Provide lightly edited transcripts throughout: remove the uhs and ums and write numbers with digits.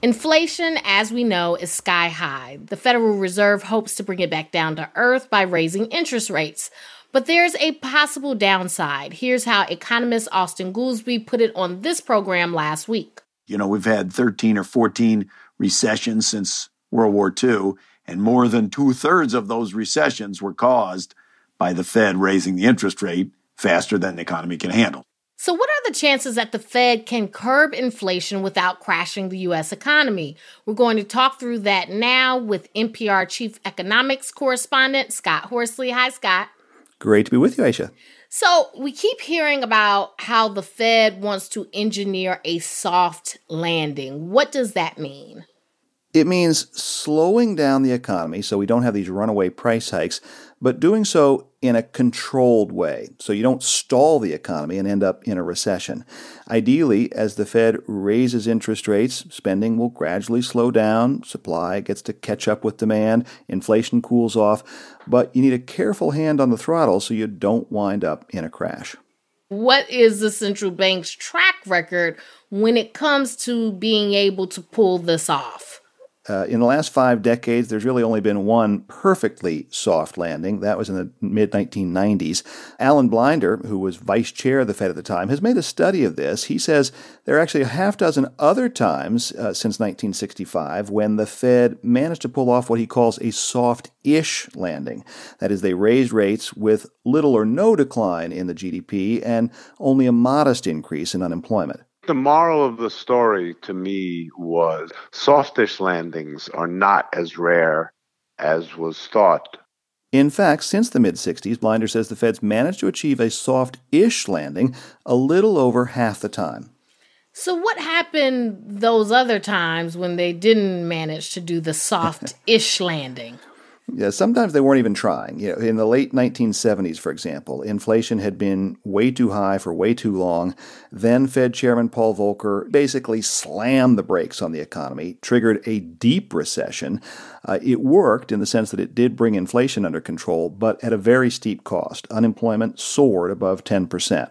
Inflation, as we know, is sky high. The Federal Reserve hopes to bring it back down to earth by raising interest rates. But there's a possible downside. Here's how economist Austan Goolsbee put it on this program last week. We've had 13 or 14 recessions since World War II, and more than 2/3 of those recessions were caused by the Fed raising the interest rate faster than the economy can handle. So what are the chances that the Fed can curb inflation without crashing the U.S. economy? We're going to talk through that now with NPR Chief Economics Correspondent Scott Horsley. Hi, Scott. Great to be with you, Aisha. So we keep hearing about how the Fed wants to engineer a soft landing. What does that mean? It means slowing down the economy so we don't have these runaway price hikes, but doing so in a controlled way, so you don't stall the economy and end up in a recession. Ideally, as the Fed raises interest rates, spending will gradually slow down, supply gets to catch up with demand, inflation cools off, but you need a careful hand on the throttle so you don't wind up in a crash. What is the central bank's track record when it comes to being able to pull this off? In the last 5 decades, there's really only been one perfectly soft landing. That was in the mid-1990s. Alan Blinder, who was vice chair of the Fed at the time, has made a study of this. He says there are actually a half dozen other times since 1965 when the Fed managed to pull off what he calls a soft-ish landing. That is, they raised rates with little or no decline in the GDP and only a modest increase in unemployment. The moral of the story to me was softish landings are not as rare as was thought. In fact, since the mid-60s, Blinder says the Fed's managed to achieve a soft-ish landing a little over half the time. So what happened those other times when they didn't manage to do the soft-ish landing? Yeah, sometimes they weren't even trying. In the late 1970s, for example, inflation had been way too high for way too long. Then Fed Chairman Paul Volcker basically slammed the brakes on the economy, triggered a deep recession. It worked in the sense that it did bring inflation under control, but at a very steep cost. Unemployment soared above 10%.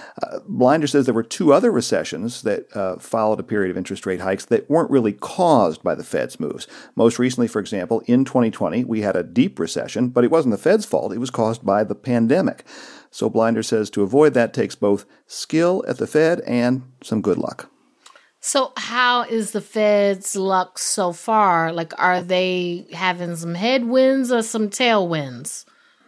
Blinder says there were 2 other recessions that followed a period of interest rate hikes that weren't really caused by the Fed's moves. Most recently, for example, in 2020, we had a deep recession, but it wasn't the Fed's fault. It was caused by the pandemic. So Blinder says to avoid that takes both skill at the Fed and some good luck. So how is the Fed's luck so far? Are they having some headwinds or some tailwinds?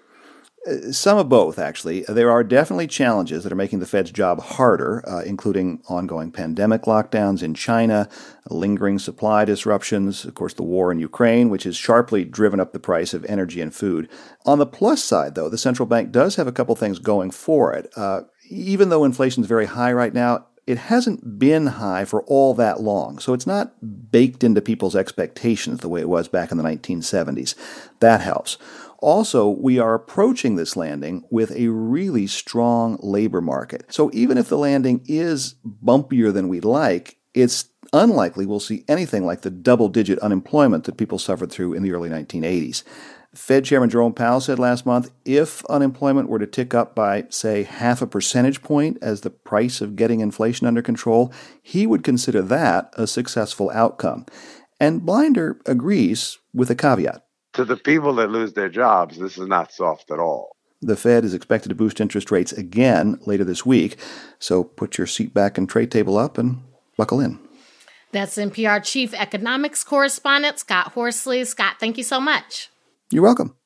Some of both, actually. There are definitely challenges that are making the Fed's job harder, including ongoing pandemic lockdowns in China, lingering supply disruptions, of course, the war in Ukraine, which has sharply driven up the price of energy and food. On the plus side, though, the central bank does have a couple things going for it. Even though inflation is very high right now, it hasn't been high for all that long, so it's not baked into people's expectations the way it was back in the 1970s. That helps. Also, we are approaching this landing with a really strong labor market. So even if the landing is bumpier than we'd like, it's unlikely we'll see anything like the double-digit unemployment that people suffered through in the early 1980s. Fed Chairman Jerome Powell said last month, if unemployment were to tick up by, say, 0.5 percentage point as the price of getting inflation under control, he would consider that a successful outcome. And Blinder agrees with a caveat. To the people that lose their jobs, this is not soft at all. The Fed is expected to boost interest rates again later this week, so put your seat back and tray table up and buckle in. That's NPR Chief Economics Correspondent Scott Horsley. Scott, thank you so much. You're welcome.